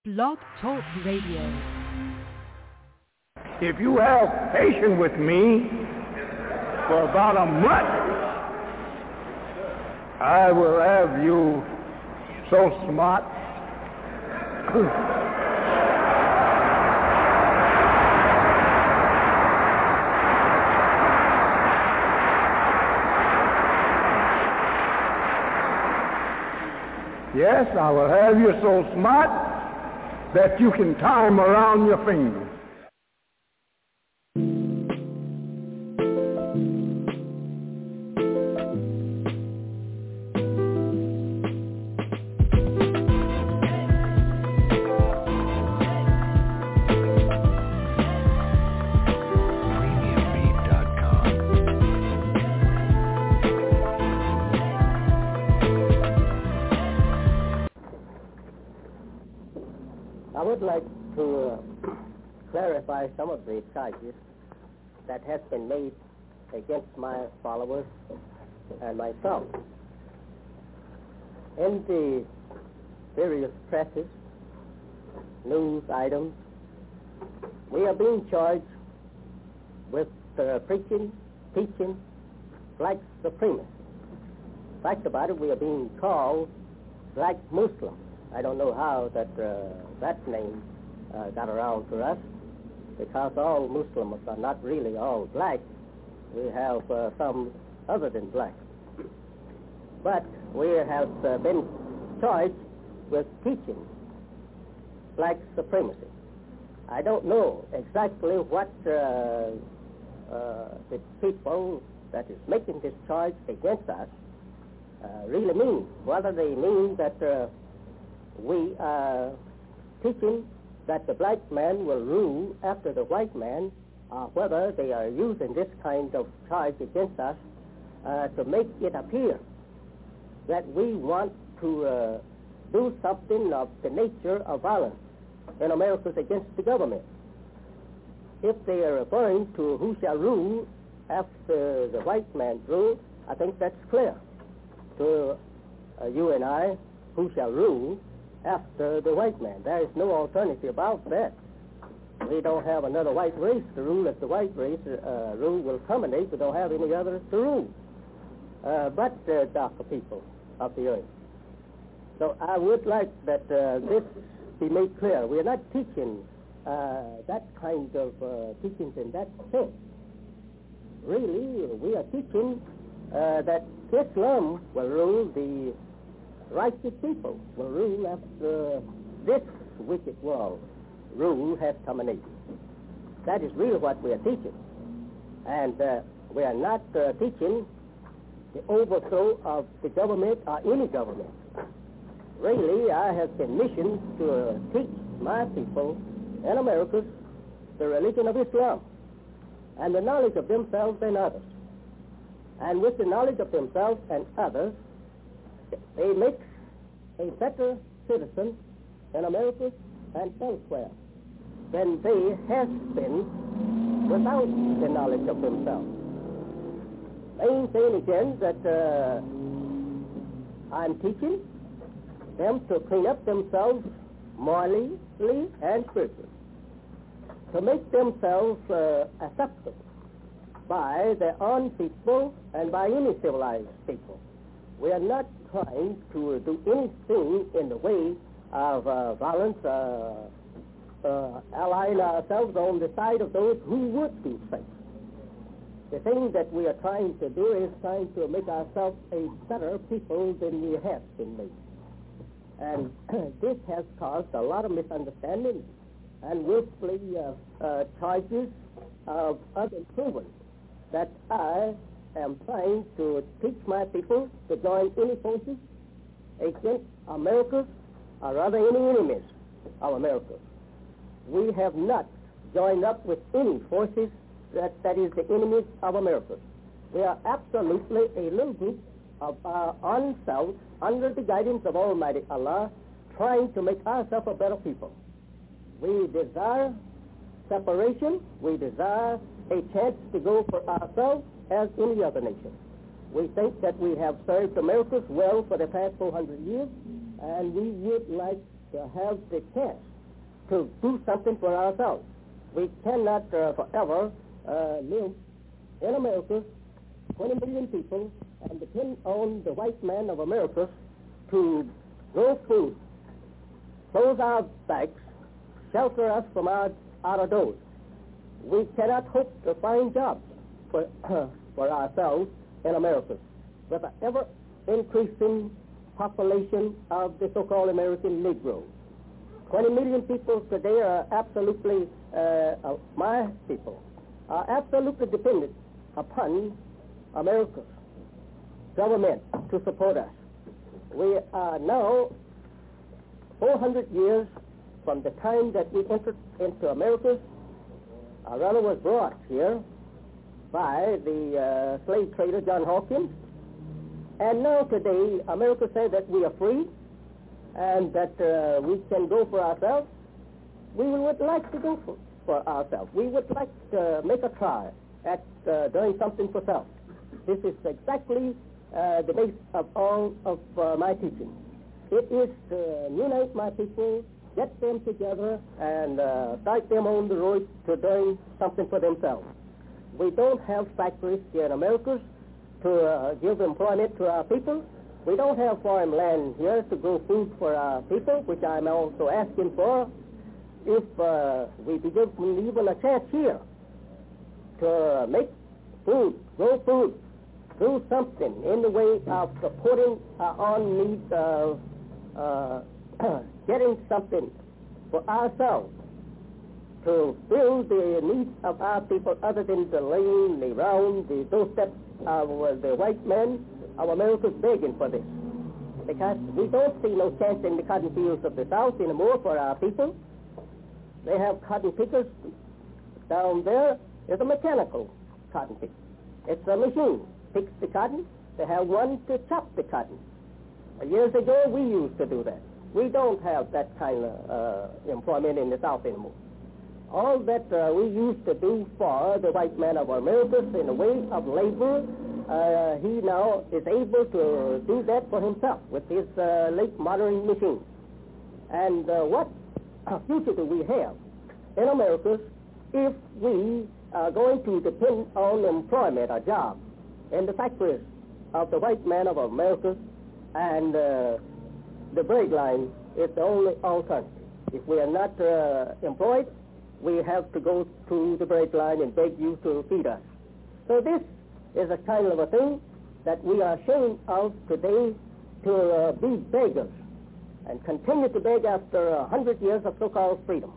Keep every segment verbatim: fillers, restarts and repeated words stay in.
Blog Talk Radio. If you have patience with me for about a month, I will have you so smart. Yes, I will have you so smart that you can tie them around your fingers. I would like to uh, clarify some of the charges that have been made against my followers and myself. In the various presses, news items, we are being charged with uh, preaching, teaching black supremacy. Fact about it, we are being called black Muslims. I don't know how that uh, that name uh, got around for us, because all Muslims are not really all black. We have uh, some other than black. But we have uh, been charged with teaching black supremacy. I don't know exactly what uh, uh, the people that is making this charge against us uh, really mean. Whether they mean that uh, we are teaching that the black man will rule after the white man, or whether they are using this kind of charge against us uh, to make it appear that we want to uh, do something of the nature of violence in America against the government. If they are referring to who shall rule after the white man's rule, I think that's clear to uh, you and I, who shall rule after the white man. There is no alternative about that. We don't have another white race to rule. If the white race uh, rule will terminate, we don't have any others to rule uh, but uh, darker people of the earth. So I would like that uh, this be made clear. We are not teaching uh, that kind of uh, teachings in that sense. Really, we are teaching uh, that Islam will rule, the righteous people will rule after this wicked world rule has terminated. That is really what we are teaching. And uh, we are not uh, teaching the overthrow of the government or any government. Really, I have been missioned to uh, teach my people in America the religion of Islam and the knowledge of themselves and others. And with the knowledge of themselves and others, they make a better citizen in America and elsewhere than they have been without the knowledge of themselves. Main thing again that uh, I'm teaching them to clean up themselves morally and spiritually, to make themselves uh, acceptable by their own people and by any civilized people. We are not trying to do anything in the way of uh, violence, uh, uh, allying ourselves on the side of those who would be safe. The thing that we are trying to do is trying to make ourselves a better people than we have been made. And this has caused a lot of misunderstanding and willfully uh, uh, charges of unproven that I am trying to teach my people to join any forces against America, or rather any enemies of America. We have not joined up with any forces that, that is the enemies of America. We are absolutely a little group of our own selves, under the guidance of Almighty Allah, trying to make ourselves a better people. We desire separation. We desire a chance to go for ourselves as any other nation. We think that we have served America well for the past four hundred years, and we would like to have the chance to do something for ourselves. We cannot uh, forever uh, live in America, twenty million people, and depend on the white man of America to grow food, close our backs, shelter us from our out of doors. We cannot hope to find jobs for, for ourselves in America with an ever-increasing population of the so-called American Negro. twenty million people today are absolutely, uh, uh, my people, are absolutely dependent upon America's government to support us. We are now four hundred years from the time that we entered into America. Our runner was brought here by the uh, slave trader John Hawkins. And now today, America says that we are free and that uh, we can go for ourselves. We would like to go for, for ourselves. We would like to make a try at uh, doing something for self. This is exactly uh, the base of all of uh, my teaching. It is to unite my people, get them together, and uh, start them on the road to doing something for themselves. We don't have factories here in America to uh, give employment to our people. We don't have farm land here to grow food for our people, which I'm also asking for. If uh, we be given even a chance here to make food, grow food, do something in the way of supporting our own needs of uh, getting something for ourselves to fill the needs of our people other than the laying around the doorstep of uh, the white man of America begging for this. Because we don't see no chance in the cotton fields of the South anymore for our people. They have cotton pickers down there. It's a mechanical cotton picker. It's a machine picks the cotton. They have one to chop the cotton. Years ago, we used to do that. We don't have that kind of uh, employment in the South anymore. All that uh, we used to do for the white man of America in the way of labor, uh, he now is able to do that for himself with his uh, late modern machine. And uh, what future do we have in America if we are going to depend on employment or job in the factories of the white man of America, and uh, the bread line is the only alternative. If we are not uh, employed, we have to go to the bread line and beg you to feed us. So this is a kind of a thing that we are ashamed of today, to uh, be beggars and continue to beg after a hundred years of so-called freedom.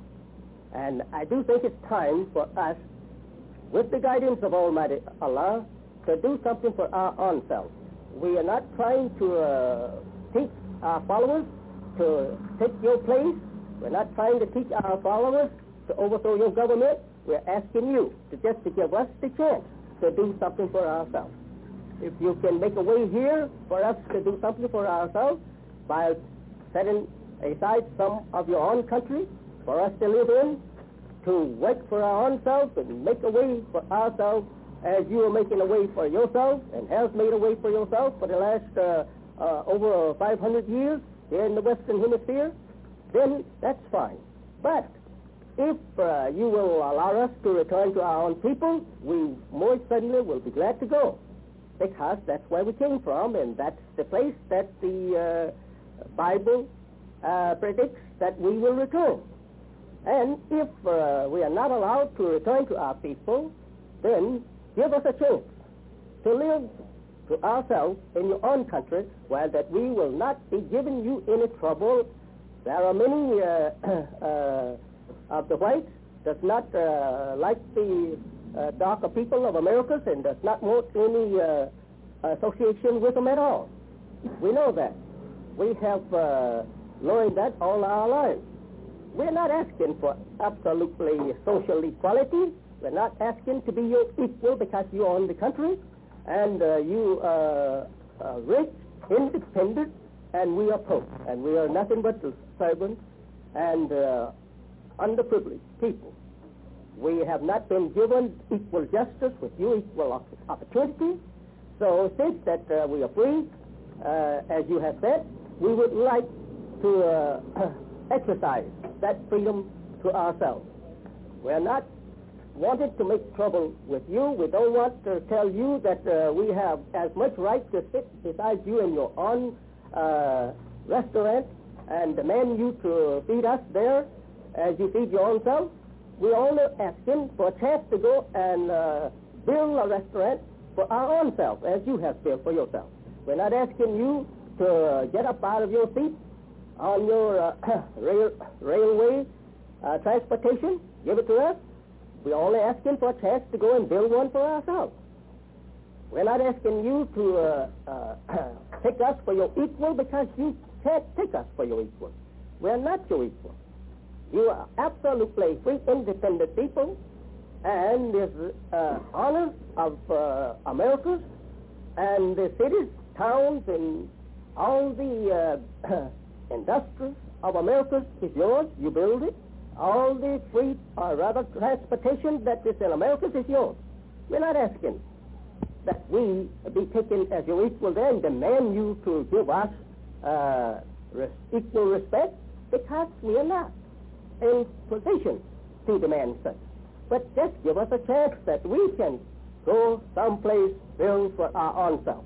And I do think it's time for us, with the guidance of Almighty Allah, to do something for our own selves. We are not trying to uh, teach our followers to take your place. We're not trying to teach our followers to overthrow your government. We're asking you to just to give us the chance to do something for ourselves. If you can make a way here for us to do something for ourselves by setting aside some of your own country for us to live in, to work for our own selves and make a way for ourselves as you are making a way for yourself and has made a way for yourself for the last uh, uh, over five hundred years here in the Western Hemisphere, then that's fine. But if uh, you will allow us to return to our own people, we more certainly will be glad to go, because that's where we came from, and that's the place that the uh, Bible uh, predicts that we will return. And if uh, we are not allowed to return to our people, then give us a chance to live to ourselves in your own country, while that we will not be giving you any trouble. There are many uh, uh, of the whites does not uh, like the uh, darker people of America and does not want any uh, association with them at all. We know that. We have uh, learned that all our lives. We're not asking for absolutely social equality. We're not asking to be your equal because you own the country and uh, you are uh, rich, independent, and we are poor. And we are nothing but servants and uh, underprivileged people. We have not been given equal justice with you, equal opportunity. So since that uh, we are free, uh, as you have said, we would like to uh, exercise that freedom to ourselves. We are not wanted to make trouble with you. We don't want to tell you that uh, we have as much right to sit beside you in your own uh, restaurant and demand you to feed us there as you feed your own self. We're only asking for a chance to go and uh, build a restaurant for our own self, as you have built for yourself. We're not asking you to uh, get up out of your seat on your uh, rail, railway uh, transportation, give it to us. We're only asking for a chance to go and build one for ourselves. We're not asking you to uh, uh, take us for your equal, because you can't take us for your equal. We're not your equal. You are absolutely free, independent people, and the uh, honors of uh, America and the cities, towns, and all the uh, industries of America is yours. You build it. All the free, or rather transportation that is in America is yours. We're not asking that we be taken as your equal there and demand you to give us uh, res- equal respect, because we are not in position to demand such. But just give us a chance that we can go someplace, build for our own self,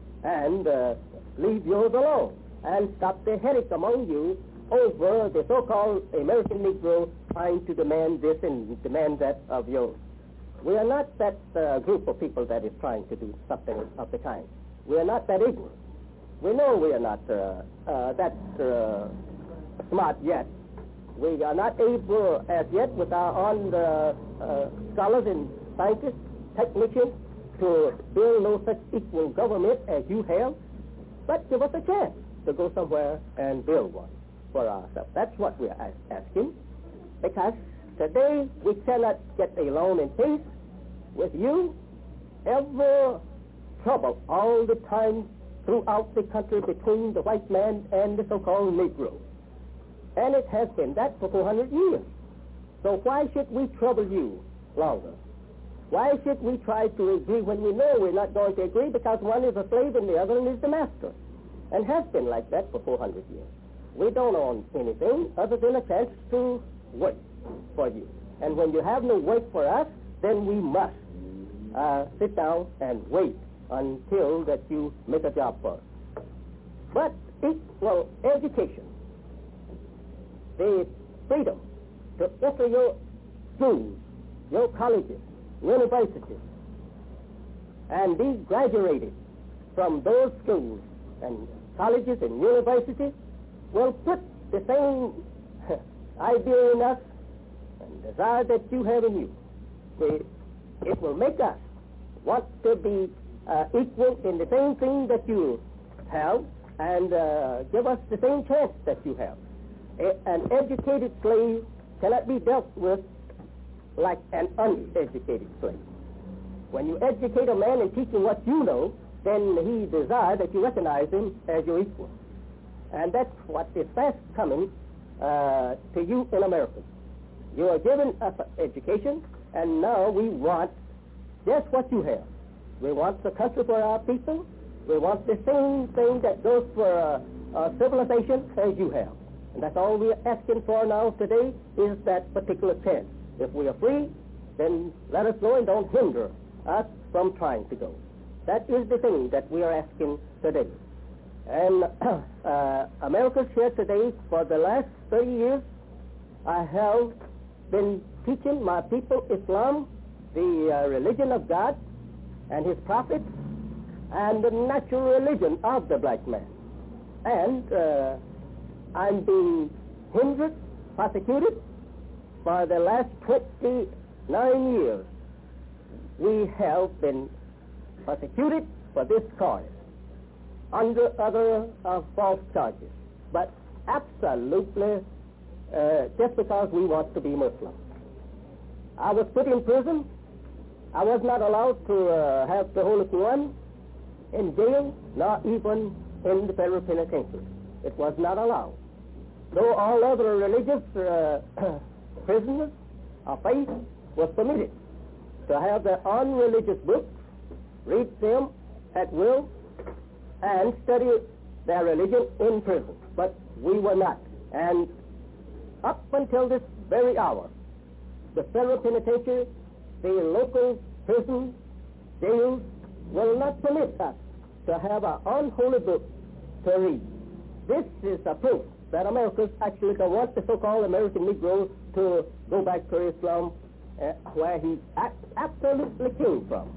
and uh, leave yours alone, and stop the headache among you over the so-called American Negro trying to demand this and demand that of yours. We are not that uh, group of people that is trying to do something of the kind. We are not that ignorant. We know we are not uh, uh, that uh, smart yet. We are not able as yet with our own uh, uh, scholars and scientists, technicians, to build no such equal government as you have, but give us a chance to go somewhere and build one for ourselves. That's what we are asking, because today we cannot get along in peace with you. Ever trouble all the time throughout the country between the white man and the so-called Negro. And it has been that for four hundred years. So why should we trouble you longer? Why should we try to agree when we know we're not going to agree, because one is a slave and the other one is the master, and has been like that for four hundred years. We don't own anything other than a chance to work for you. And when you have no work for us, then we must uh, sit down and wait until that you make a job for us. But equal education, the freedom to enter your schools, your colleges, universities, and be graduated from those schools and colleges and universities will put the same idea in us and desire that you have in you. The, it will make us want to be uh, equal in the same thing that you have, and uh, give us the same chance that you have. A, an educated slave cannot be dealt with like an uneducated slave. When you educate a man and teach him what you know, then he desires that you recognize him as your equal. And that's what is fast coming uh, to you in America. You are giving us education, and now we want just what you have. We want the country for our people. We want the same thing that goes for uh, uh, civilization as you have. And that's all we are asking for now today, is that particular chance. If we are free, then let us go and don't hinder us from trying to go. That is the thing that we are asking today. And uh, America's here today. For the last thirty years, I have been teaching my people Islam, the uh, religion of God and his prophets, and the natural religion of the black man. And uh, I'm being hindered, persecuted for the last twenty-nine years. We have been persecuted for this cause under other uh, false charges, but absolutely uh, just because we want to be Muslim. I was put in prison. I was not allowed to uh, have the Holy Quran in jail, nor even in the federal penitentiary. It was not allowed. Though all other religious uh, prisoners of faith was permitted to have their own religious books, read them at will, and study their religion in prison. But we were not. And up until this very hour, the federal penitentiary, the local prison, jails will not permit us to have our unholy book to read. This is a proof that Americans actually don't want the so-called American Negro to go back to Islam, uh, where he a- absolutely came from.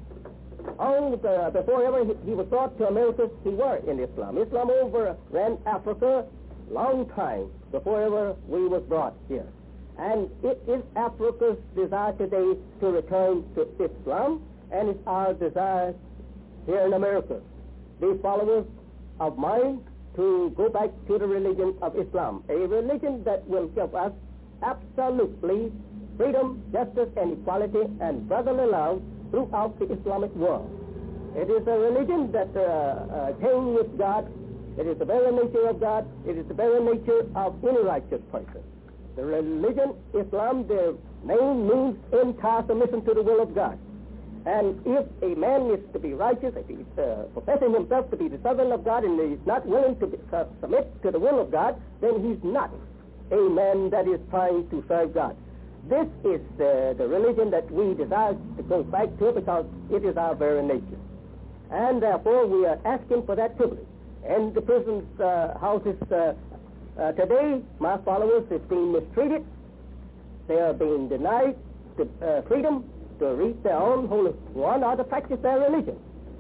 All the, before ever he, he was brought to America, he were in Islam. Islam overran Africa long time before ever we was brought here. And it is Africa's desire today to return to Islam, and it's our desire here in America, the followers of mine, to go back to the religion of Islam, a religion that will give us absolutely freedom, justice, and equality, and brotherly love throughout the Islamic world. It is a religion that uh, uh, came with God. It is the very nature of God. It is the very nature of any righteous person. The religion, Islam, the name means entire submission to the will of God. And if a man is to be righteous, if he's uh, professing himself to be the servant of God and he's not willing to be, uh, submit to the will of God, then he's not a man that is trying to serve God. This is uh, the religion that we desire to go back to because it is our very nature. And therefore we are asking for that privilege. And the prison's uh, houses uh, uh, today, my followers is being mistreated. They are being denied the, uh, freedom to reach their own holy one or to practice their religion.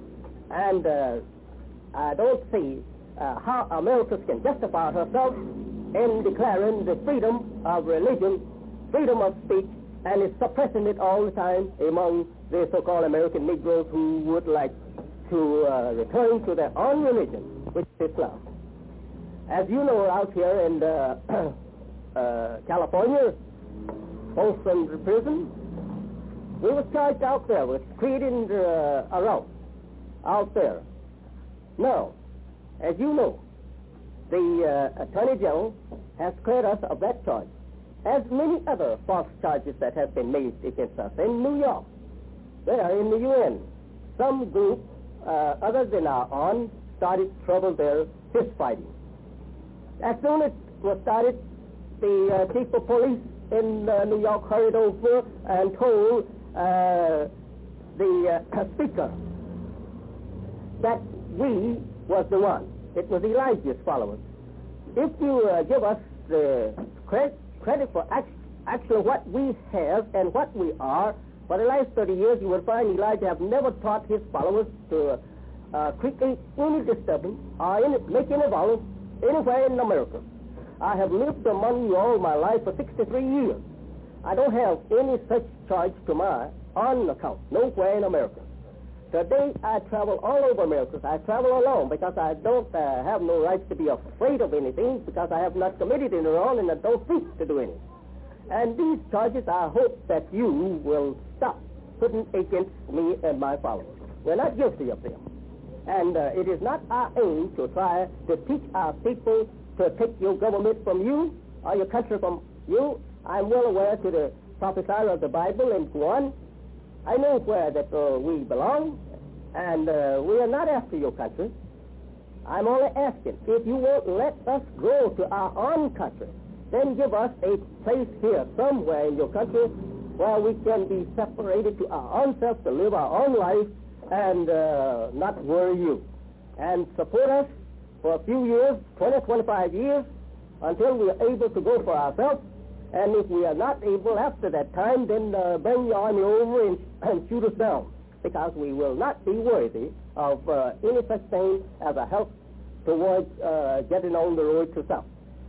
And uh, I don't see uh, how America can justify herself in declaring the freedom of religion, freedom of speech, and is suppressing it all the time among the so-called American Negroes who would like to uh, return to their own religion, which is Islam. As you know, out here in uh, uh, California, Folsom Prison, we were charged out there with creating uh, a row out there. Now, as you know, the uh, Attorney General has cleared us of that charge, as many other false charges that have been made against us in New York. There in the U N, some group, uh, other than our own, started trouble there, fist fighting. As soon as it was started, the uh, chief of police in uh, New York hurried over and told uh, the uh, speaker that we was the one. It was Elijah's followers. If you uh, give us the credit, credit for act, actually what we have and what we are, for the last thirty years you will find Elijah have never taught his followers to uh, create any disturbance or any, make any violence anywhere in America. I have lived among you all my life for sixty-three years. I don't have any such charge to my own account, nowhere in America. Today I travel all over America. I travel alone because I don't uh, have no right to be afraid of anything because I have not committed any wrong and I don't seek to do any. And these charges I hope that you will stop putting against me and my followers. We're not guilty of them. And uh, it is not our aim to try to teach our people to take your government from you or your country from you. I'm well aware to the prophesier of the Bible and go on. I know where that uh, we belong, and uh, we are not after your country. I'm only asking, if you won't let us go to our own country, then give us a place here somewhere in your country where we can be separated to our own selves to live our own life and uh, not worry you. And support us for a few years, twenty, twenty-five years, until we are able to go for ourselves. And if we are not able after that time, then uh, bring your army over and, and shoot us down, because we will not be worthy of uh, any such thing as a help towards uh, getting on the road to self.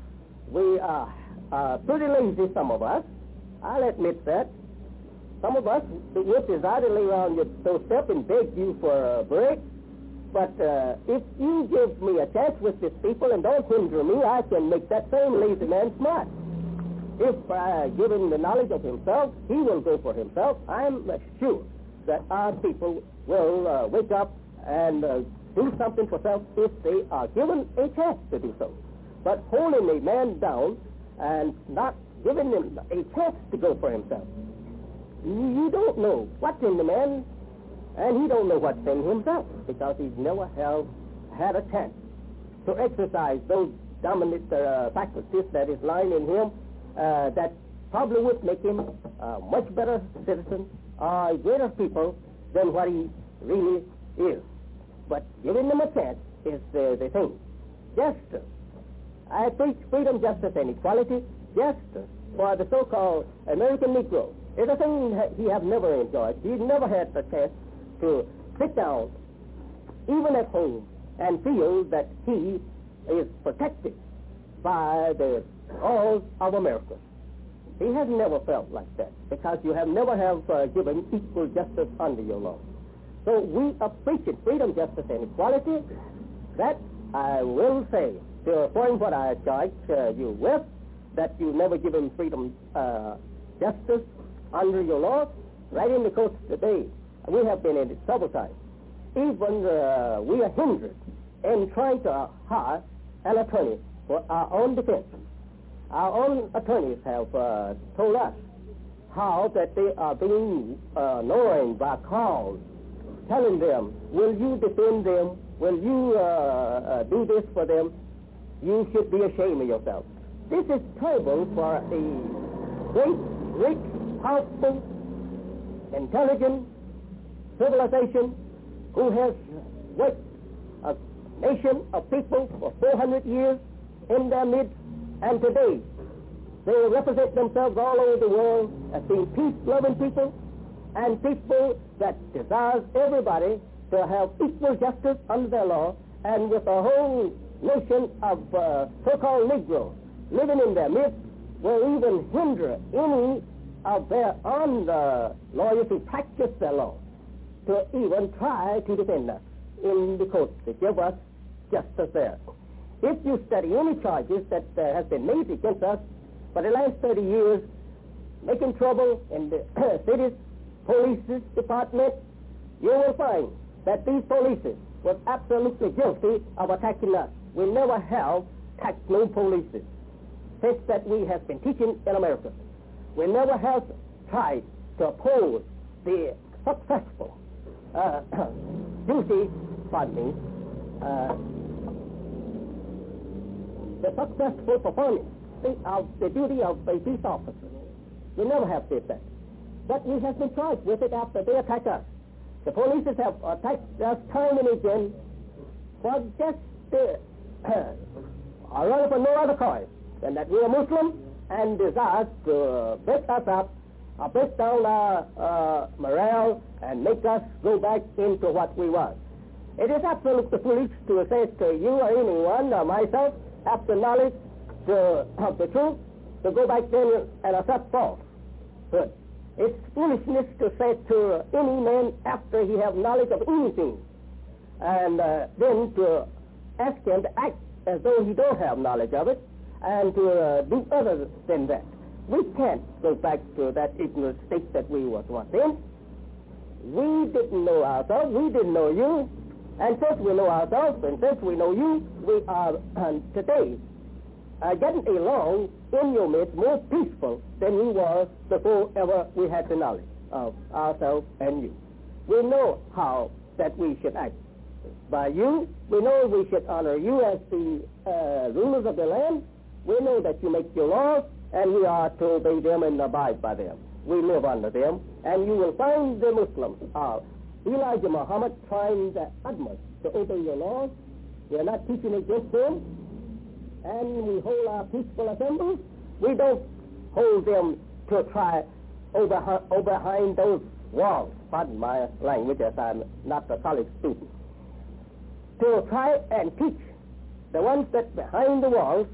We are uh, pretty lazy, some of us. I'll admit that. Some of us would desire to lay around your doorstep and beg you for a break. But uh, if you give me a chance with these people and don't hinder me, I can make that same lazy man smart. If I give him the knowledge of himself, he will go for himself. I'm sure that our people will uh, wake up and uh, do something for self if they are given a chance to do so. But holding a man down and not giving him a chance to go for himself, you don't know what's in the man, and he don't know what's in himself, because he's never have had a chance to exercise those dominant uh, faculties that is lying in him uh, that probably would make him a much better citizen or a greater people than what he really is. But giving them a chance is uh, the thing. Justice. I preach freedom, justice, and equality. Justice for the so-called American Negro is a thing that he have never enjoyed. He never had the chance to sit down, even at home, and feel that he is protected by the laws of America. He has never felt like that because you have never have uh, given equal justice under your law. So we are preaching freedom, justice, and equality. That I will say to a point what I charge uh, you with, that you never give him freedom, uh, justice under your law. Right in the courts today, we have been in it several times. Even uh, we are hindered in trying to hire an attorney for our own defense. Our own attorneys have uh, told us how that they are being uh, annoyed by calls telling them, will you defend them? Will you uh, uh, do this for them? You should be ashamed of yourself. This is terrible for a great, rich, powerful, intelligent civilization who has worked a nation of people for four hundred years in their midst, and today they represent themselves all over the world as being peace-loving people and people that desires everybody to have equal justice under their law, and with a whole nation of uh, so-called Negroes living in their midst will even hinder any of their own uh, lawyers who practice their law to even try to defend us in the courts to give us justice there. If you study any charges that uh, have been made against us for the last thirty years, making trouble in the city's police department, you will find that these police were absolutely guilty of attacking us. We never have attacked no police since that we have been teaching in America. We never have tried to oppose the successful uh, duty, pardon me, uh, the successful performance of the duty of a peace officer. We never have did that. But we have been charged with it after they attack us. The police have attacked us time and again for just uh, or rather for no other cause than that we are Muslim and desire to uh, break us up, uh, break down our uh, morale, and make us go back into what we were. It is absolutely foolish to say to you or anyone or myself, after knowledge to, of the truth, to go back then and accept false. Good. It's foolishness to say to any man after he have knowledge of anything, and uh, then to ask him to act as though he don't have knowledge of it, and to uh, do other than that. We can't go back to that ignorant state that we was once in. We didn't know ourselves, we didn't know you, and since we know ourselves, and since we know you, we are uh, today uh, getting along in your midst more peaceful than we was before ever we had the knowledge of ourselves and you. We know how that we should act by you. We know we should honor you as the uh, rulers of the land. We know that you make your laws, and we are to obey them and abide by them. We live under them, and you will find the Muslims, uh, Elijah Muhammad, trying the utmost to obey your laws. We are not teaching against them, and we hold our peaceful assemblies. We don't hold them to try over, over behind those walls. Pardon my language, as I'm not a college student. To try and teach the ones that behind the walls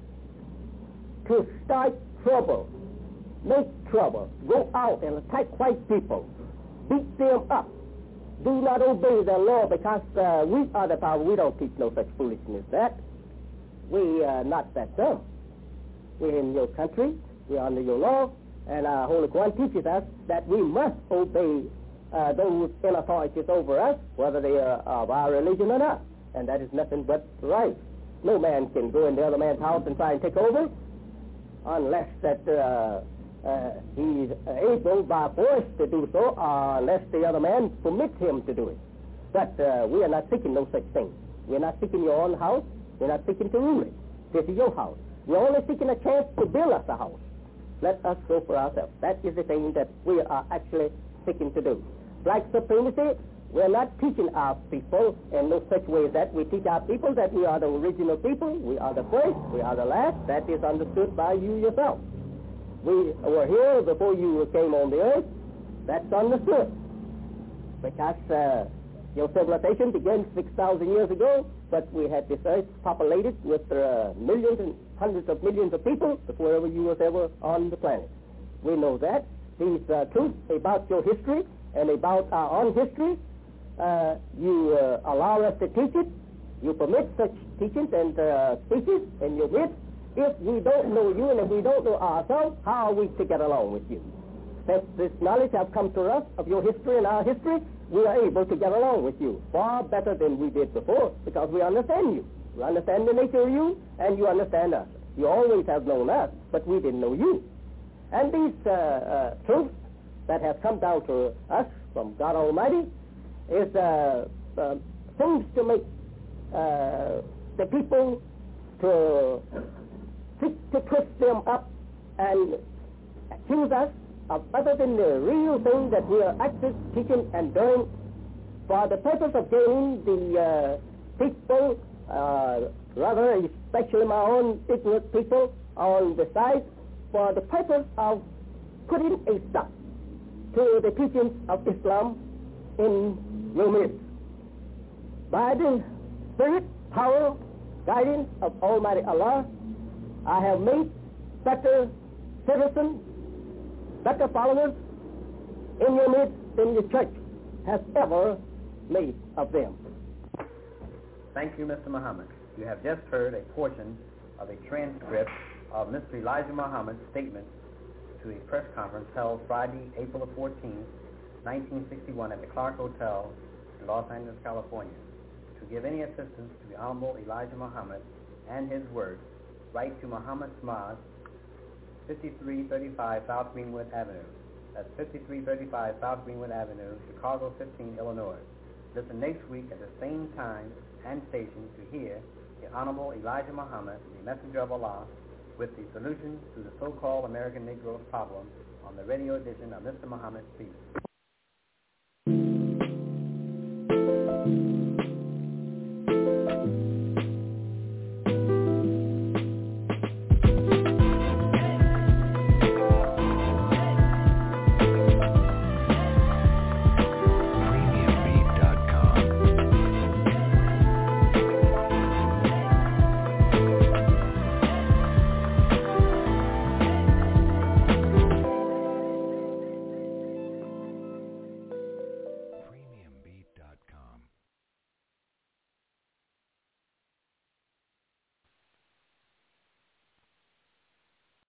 to start trouble, make trouble, go out and attack white people, beat them up, do not obey the law because uh, we are the power. We don't teach no such foolishness as that. We are not that dumb. We're in your country, we're under your law, and our Holy Quran teaches us that we must obey uh, those in authorities over us, whether they are of our religion or not, and that is nothing but right. No man can go in the other man's house and try and take over unless that uh, uh, he's able by force to do so, or unless the other man permits him to do it. But uh, we are not seeking no such thing. We're not seeking your own house. We're not seeking to rule it. This is your house. We're only seeking a chance to build us a house. let us go for ourselves. That is the thing that we are actually seeking to do. Black supremacy, we're not teaching our people in no such way that we teach our people that we are the original people, we are the first, we are the last. That is understood by you yourself. We were here before you came on the earth. That's understood. Because uh, your civilization began six thousand years ago, but we had this earth populated with uh, millions and hundreds of millions of people before ever you was ever on the planet. We know that. These uh, truths about your history and about our own history, uh, you uh, allow us to teach it. You permit such teachings and uh, speeches in your midst. If we don't know you and if we don't know ourselves, how are we to get along with you? Since this knowledge has come to us of your history and our history, we are able to get along with you far better than we did before, because we understand you. We understand the nature of you, and you understand us. You always have known us, but we didn't know you. And these uh, uh, truths that have come down to us from God Almighty is uh, uh, things to make uh, the people to, to, to twist them up and accuse us of other than the real thing that we are actually teaching and doing for the purpose of gaining the uh, people, uh, rather especially my own ignorant people on the side, for the purpose of putting a stop to the teachings of Islam in your midst. By the spirit, power, guidance of Almighty Allah, I have made better citizens, better followers in your midst than the church has ever made of them. Thank you, Mister Muhammad. You have just heard a portion of a transcript of Mister Elijah Muhammad's statement to a press conference held Friday, April fourteenth, nineteen sixty-one at the Clark Hotel in Los Angeles, California. To give any assistance to the Honorable Elijah Muhammad and his work, write to Muhammad's Mosque, fifty-three thirty-five South Greenwood Avenue. That's fifty-three thirty-five South Greenwood Avenue, Chicago fifteen, Illinois. Listen next week at the same time and station to hear the Honorable Elijah Muhammad, the Messenger of Allah, with the solution to the so-called American Negro problem on the radio edition of Mister Muhammad Speaks.